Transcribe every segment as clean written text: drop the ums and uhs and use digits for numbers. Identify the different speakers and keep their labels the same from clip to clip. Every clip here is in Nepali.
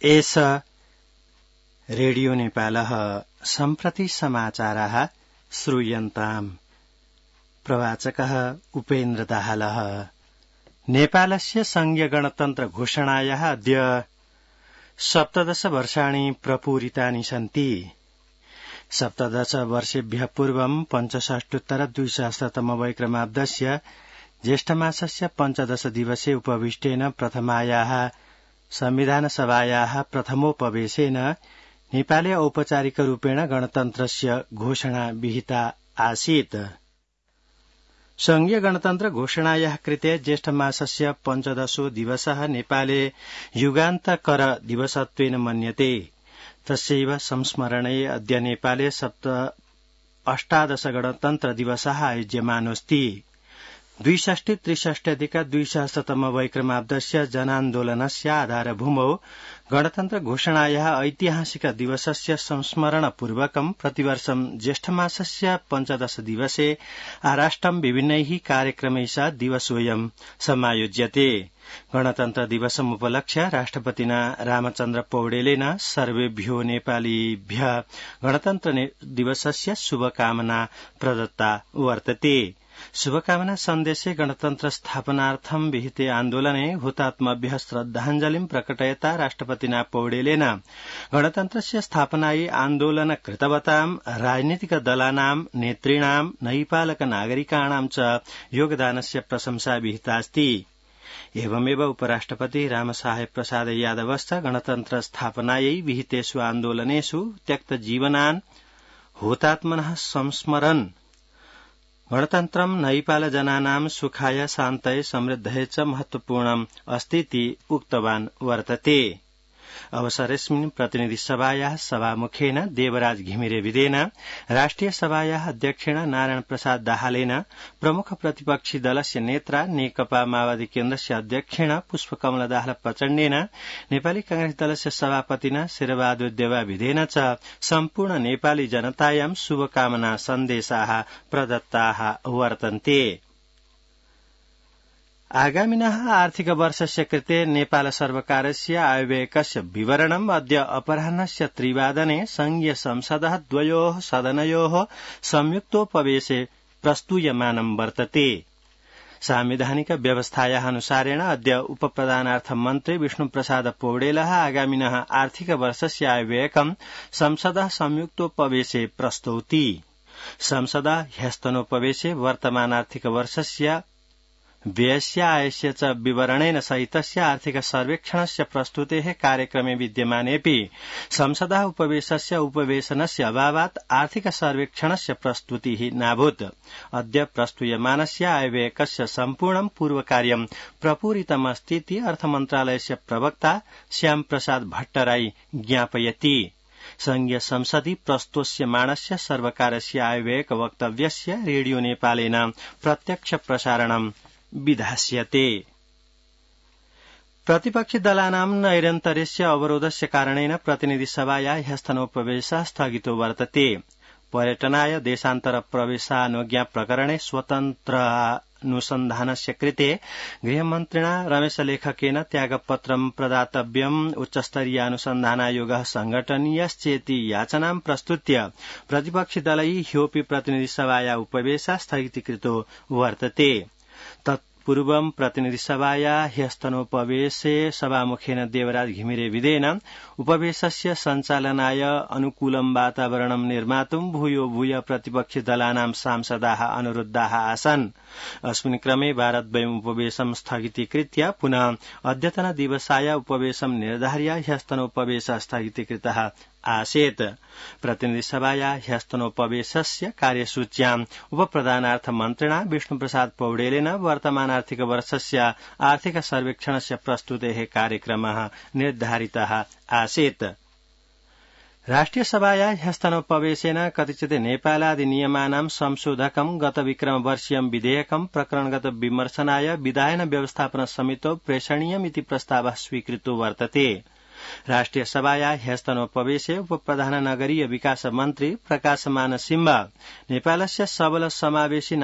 Speaker 1: एष रेडियो नेपालः सम्प्रति समाचाराः श्रूयन्ताम्। प्रवाचकः उपेन्द्र दाहालः। नेपालस्य संघीय गणतन्त्र घोषणायाः अद्य 17 वर्षाणि प्रपूरितानि सन्ति। 17 वर्षेभ्यः पूर्वं 65,200तमवैक्रमाब्दस्य ज्येष्ठमासस्य 15 दिवसे उपविष्टेन प्रथमायाः संविधानसभायाः प्रथमोपवेशेन नेपाले औपचारिकरूपेण गणतन्त्रस्य घोषणा विहिता आसीत्। संघीय गणतन्त्र घोषणायाः कृते ज्येष्ठमासस्य 15 दिवसः नेपाले युगान्तकर दिवसत्वेन मन्यते। तस्यैव संस्मरणे अद्य नेपाले 18 गणतन्त्र दिवसः आयोज्यमानोऽस्ति। 62-63-200तमवैक्रमाब्दस्य जनान्दोलनस्य आधारभूमौ गणतन्त्र घोषणायाः ऐतिहासिक दिवसस्य संस्मरणपूर्वकं प्रतिवर्षं ज्येष्ठमासस्य 15 दिवसे आराष्ट्रं विभिन्नैः कार्यक्रमैः सह दिवसोऽयं समायोज्यते। गणतन्त्र दिवसमुपलक्ष्य राष्ट्रपतिना रामचन्द्र पौडेलेन सर्वेभ्यो नेपालीभ्यः गणतन्त्र दिवसस्य शुभकामना प्रदत्ता वर्तते। शुभकामना सन्देशे गणतन्त्र स्थापनार्थं विहिते आन्दोलने हुतात्मभ्यः श्रद्धाञ्जलिं प्रकटयता राष्ट्रपतिना पौडेलेन गणतन्त्रस्य स्थापनायै आन्दोलन कृतवतां राजनीतिक दलानां नेतॄणां नैपालक नागरिकाणां च योगदानस्य प्रशंसा विहितास्ति। एवमेव उपराष्ट्रपति रामसाहेब प्रसाद यादवश्च गणतन्त्र स्थापनायै विहितेषु आन्दोलनेषु त्यक्तजीवनान् हुतात्मनः संस्मरन् गणतन्त्रं नैपालजनानां सुखाय शान्तये समृद्धये च महत्वपूर्णम् अस्तीति उक्तवान् वर्तते। अवसरेऽस्मिन् प्रतिनिधिसभायाः सभामुखेन देवराज घिमिरेविदेन राष्ट्रिय सभायाः अध्यक्षेण नारायण प्रसाद दाहालेन प्रमुख प्रतिपक्षी दलस्य नेत्रा नेकपा माओवादी केन्द्रस्य अध्यक्षेण पुष्पकमल दाहाल प्रचण्डेन नेपाली कांग्रेस दलस्य सभापतिना शेरबहादुर देवाविदेन च सम्पूर्ण नेपाली जनतायां शुभकामना सन्देशाः प्रदत्ताः वर्तन्ते। आगामिनः आर्थिक वर्षस्य कृते नेपाल सर्वकारस्य आयव्ययकस्य विवरणम् अद्य अपराह्नस्य 3 वादने संघीय संसदः द्वयोः सदनयोः संयुक्तोपवेशे प्रस्तूयमानं वर्तते। सांविधानिक व्यवस्थायाः अनुसारेण अद्य उपप्रधानार्थ मन्त्री विष्णुप्रसाद पौडेलः आगामिनः आर्थिक वर्षस्य आयव्ययकं संसदः संयुक्तोपवेशे प्रस्तौति। संसदः ह्यस्तनोपवेशे वर्तमानार्थिक वर्षस्य व्ययस्य आयस्य च विवरणेन सहितस्य आर्थिक सर्वेक्षणस्य प्रस्तुतेः कार्यक्रमे विद्यमानेऽपि संसदः उपवेशस्य उपवेशनस्य अभावात् आर्थिक सर्वेक्षणस्य प्रस्तुतिः नाभूत्। अद्य प्रस्तूयमानस्य आयव्ययकस्य सम्पूर्णं पूर्वकार्यं प्रपूरितमस्तीति अर्थमन्त्रालयस्य प्रवक्ता श्यामप्रसाद भट्टराई ज्ञापयति। संघीय संसदि प्रस्तोष्यमाणस्य सर्वकारस्य आयव्ययक वक्तव्यस्य रेडियो नेपालेन प्रत्यक्ष प्रसारणं विधास्यते। प्रतिपक्षी दलानां नैरन्तर्यस्य अवरोधस्य कारणेन प्रतिनिधिसभाया ह्यस्तनोपवेशः स्थगितो वर्तते। पर्यटनाय देशान्तर प्रवेशानुज्ञा प्रकरणे स्वतन्त्रानुसन्धानस्य कृते गृहमन्त्रिणा रमेशलेखकेन त्यागपत्रं प्रदातव्यम् उच्चस्तरीयानुसन्धानायोगः संघटनीयश्चेति याचनां प्रस्तुत्य प्रतिपक्षी दलैः ह्योऽपि प्रतिनिधिसभाया उपवेशः स्थगितीकृतो वर्तते। तत्पूर्वं प्रतिनिधिसभाया ह्यस्तनोपवेशे सभामुखेन देवराज घिमिरेविदेन उपवेशस्य सञ्चालनाय अनुकूलं वातावरणं निर्मातुं भूयो भूय प्रतिपक्षी दलानां सांसदाः अनुरुद्धाः आसन्। अस्मिन् क्रमे वारद्वयम् उपवेशं स्थगितीकृत्य पुनः अद्यतन दिवसाय उपवेशं निर्धार्य ह्यस्तनोपवेशः स्थगितीकृतः आसीत्। प्रतिनिधिसभाया ह्यस्तनोपवेशस्य कार्यसूच्याम् उपप्रधानार्थ मन्त्रिणा विष्णुप्रसाद पौडेलेन वर्तमानार्थिक वर्षस्य आर्थिक सर्वेक्षणस्य प्रस्तुतेः कार्यक्रमः निर्धारितः आसीत्। राष्ट्रियसभाया ह्यस्तनोपवेशेन कतिचित् नेपालादिनियमानां संशोधकं गत विक्रमवर्षीयं विधेयकं प्रकरणगत विमर्शनाय विधायन व्यवस्थापन समितौ प्रेषणीयमिति प्रस्तावः स्वीकृतो वर्तते। राष्ट्रिय सभाया ह्यस्तनोपवेशे उपप्रधान नगरीय विकास मन्त्री प्रकाशमान सिंह नेपालस्य सबल समावेशी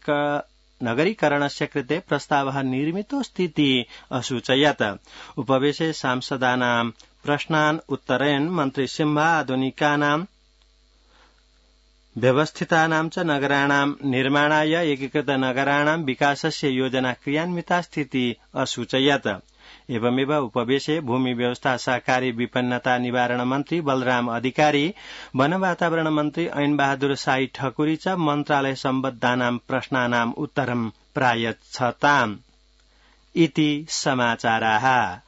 Speaker 1: नगरीकरणस्य कृते प्रस्तावः निर्मितोऽस्तीति असूचयत्। उपवेशे सांसदानां प्रश्नान् उत्तरयन् मन्त्री सिंह आधुनिकानां व्यवस्थितानां च नगराणां निर्माणाय एकीकृत नगराणां विकासस्य योजना क्रियान्विता स्थिति असूचयत्। एवमेव उपवेशे भूमि व्यवस्था सहकारी विपन्नता निवारण मन्त्री बलराम अधिकारी वन वातावरण मन्त्री ऐन बहादुर साई ठकुरी च मन्त्रालय सम्बद्धानां प्रश्नानाम् उत्तरं प्रायच्छताम्। इति समाचाराः।